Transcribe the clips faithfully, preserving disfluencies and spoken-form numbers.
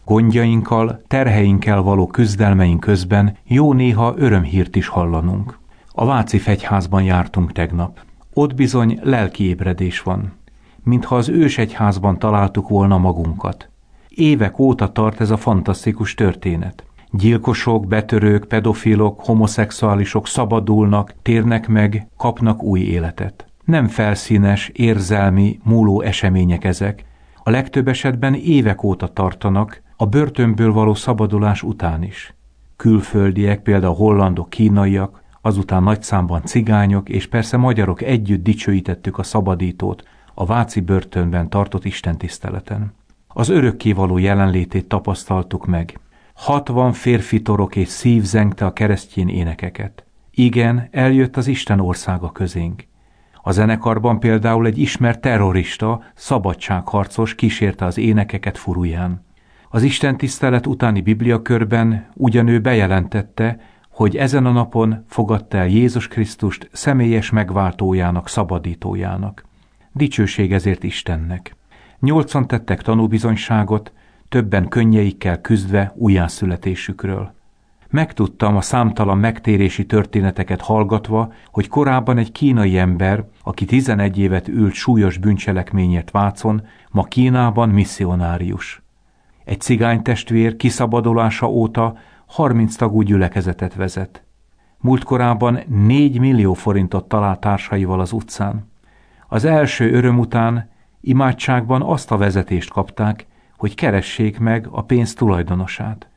Gondjainkkal, terheinkkel való küzdelmeink közben jó néha örömhírt is hallanunk. A Váci Fegyházban jártunk tegnap. Ott bizony lelki ébredés van, mintha az ősegyházban találtuk volna magunkat. Évek óta tart ez a fantasztikus történet. Gyilkosok, betörők, pedofilok, homoszexuálisok szabadulnak, térnek meg, kapnak új életet. Nem felszínes, érzelmi, múló események ezek. A legtöbb esetben évek óta tartanak, a börtönből való szabadulás után is. Külföldiek, például hollandok, kínaiak, azután nagy számban cigányok és persze magyarok együtt dicsőítettük a szabadítót a váci börtönben tartott istentiszteleten. Az örökkévaló jelenlétét tapasztaltuk meg. Hatvan férfi torok és szív zengte a keresztény énekeket. Igen, eljött az Isten országa közénk. A zenekarban például egy ismert terrorista, szabadságharcos kísérte az énekeket furuján. Az istentisztelet utáni bibliakörben ugyanő bejelentette, hogy ezen a napon fogadta el Jézus Krisztust személyes megváltójának, szabadítójának. Dicsőség ezért Istennek. Nyolcan tettek tanúbizonyságot, többen könnyeikkel küzdve újjászületésükről. Megtudtam a számtalan megtérési történeteket hallgatva, hogy korábban egy kínai ember, aki tizenegy évet ült súlyos bűncselekményért Vácon, ma Kínában misszionárius. Egy cigánytestvér kiszabadulása óta harminc tagú gyülekezetet vezet. Múltkorában négy millió forintot talált társaival az utcán. Az első öröm után imádságban azt a vezetést kapták, hogy keressék meg a pénz tulajdonosát.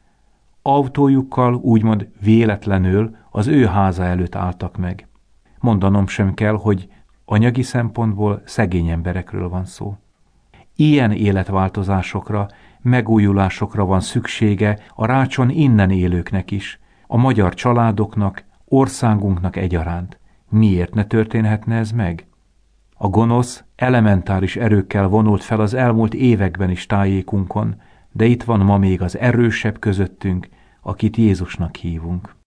Autójukkal úgymond véletlenül az ő háza előtt álltak meg. Mondanom sem kell, hogy anyagi szempontból szegény emberekről van szó. Ilyen életváltozásokra, megújulásokra van szüksége a rácson innen élőknek is, a magyar családoknak, országunknak egyaránt. Miért ne történhetne ez meg? A gonosz elementáris erőkkel vonult fel az elmúlt években is tájékunkon, de itt van ma még az erősebb közöttünk, akit Jézusnak hívunk.